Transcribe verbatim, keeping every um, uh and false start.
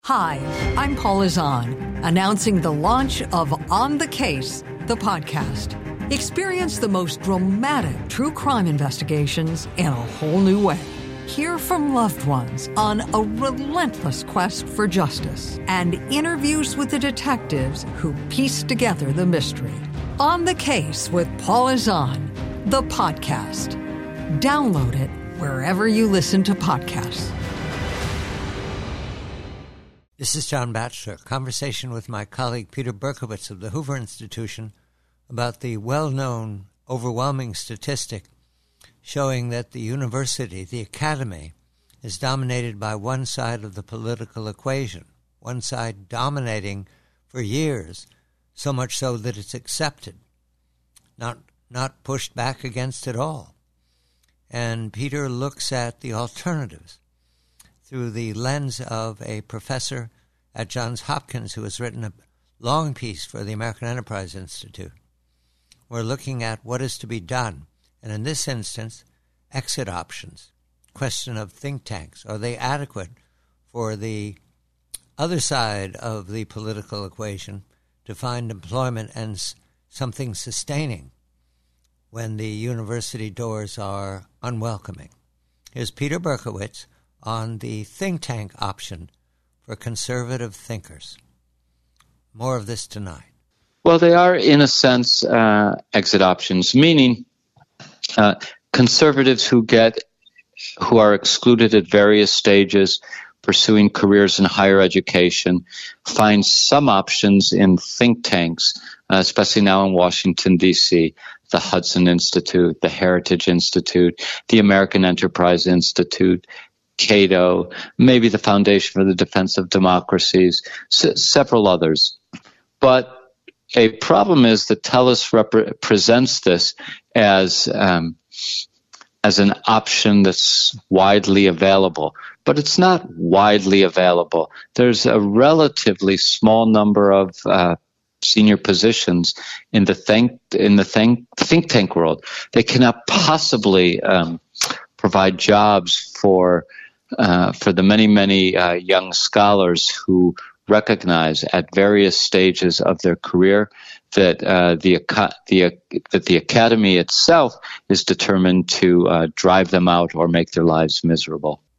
Hi, I'm Paula Zahn, announcing the launch of On the Case, the podcast. Experience the most dramatic true crime investigations in a whole new way. Hear from loved ones on a relentless quest for justice and interviews with the detectives who piece together the mystery. On the Case with Paula Zahn, the podcast. Download it wherever you listen to podcasts. This is John Batchelor, conversation with my colleague Peter Berkowitz of the Hoover Institution about the well-known, overwhelming statistic showing that the university, the academy, is dominated by one side of the political equation, one side dominating for years, so much so that it's accepted, not not pushed back against at all. And Peter looks at the alternatives through the lens of a professor at Johns Hopkins who has written a long piece for the American Enterprise Institute. We're looking at what is to be done, and in this instance, exit options. Question of think tanks. Are they adequate for the other side of the political equation to find employment and s- something sustaining when the university doors are unwelcoming? Here's Peter Berkowitz on the think tank option for conservative thinkers. More of this tonight. Well, they are, in a sense, uh, exit options, meaning uh, conservatives who get, who are excluded at various stages, pursuing careers in higher education, find some options in think tanks, uh, especially now in Washington, D C, the Hudson Institute, the Heritage Institute, the American Enterprise Institute, Cato, maybe the Foundation for the Defense of Democracies, s- several others. But a problem is that TELUS rep- presents this as um, as an option that's widely available, but it's not widely available. There's a relatively small number of uh, senior positions in the think in the think, think tank world. They cannot possibly um, provide jobs for uh, for the many many uh, young scholars who recognize at various stages of their career that uh, the the that the academy itself is determined to uh, drive them out or make their lives miserable.